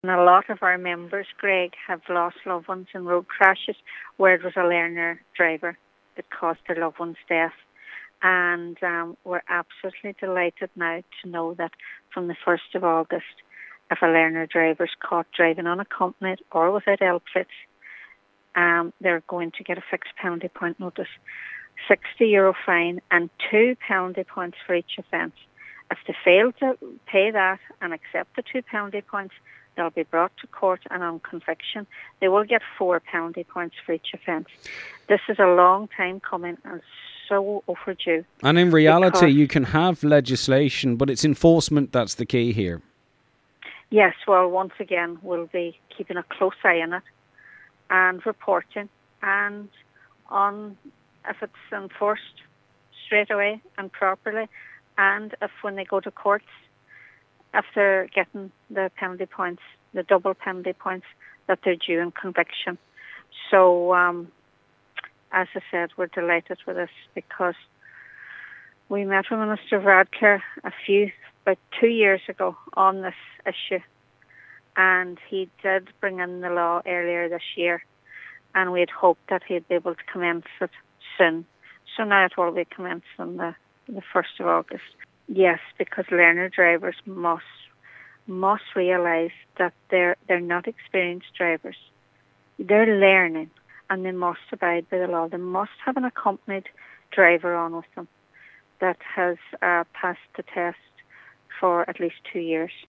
And a lot of our members, Greg, have lost loved ones in road crashes where it was a learner driver that caused their loved one's death. And we're absolutely delighted now to know that from the 1st of August, if a learner driver is caught driving unaccompanied or without outfits, they're going to get a fixed penalty point notice, €60 fine and 2 penalty points for each offence. If they fail to pay that and accept the 2 penalty points, they'll be brought to court, and on conviction, they will get 4 penalty points for each offence. This is a long time coming and so overdue. And in reality, you can have legislation, but it's enforcement that's the key here. Yes, well, once again, we'll be keeping a close eye on it and reporting, and on if it's enforced straight away and properly, and if when they go to courts, if they're getting the penalty points, the double penalty points that they're due in conviction. So, as I said, we're delighted with this because we met with Minister Radcliffe about 2 years ago on this issue, and he did bring in the law earlier this year, and we had hoped that he'd be able to commence it soon. So now it will be commenced on the 1st of August. Yes, because learner drivers must realise that they're not experienced drivers. They're learning, and they must abide by the law. They must have an accompanied driver on with them that has passed the test for at least 2 years.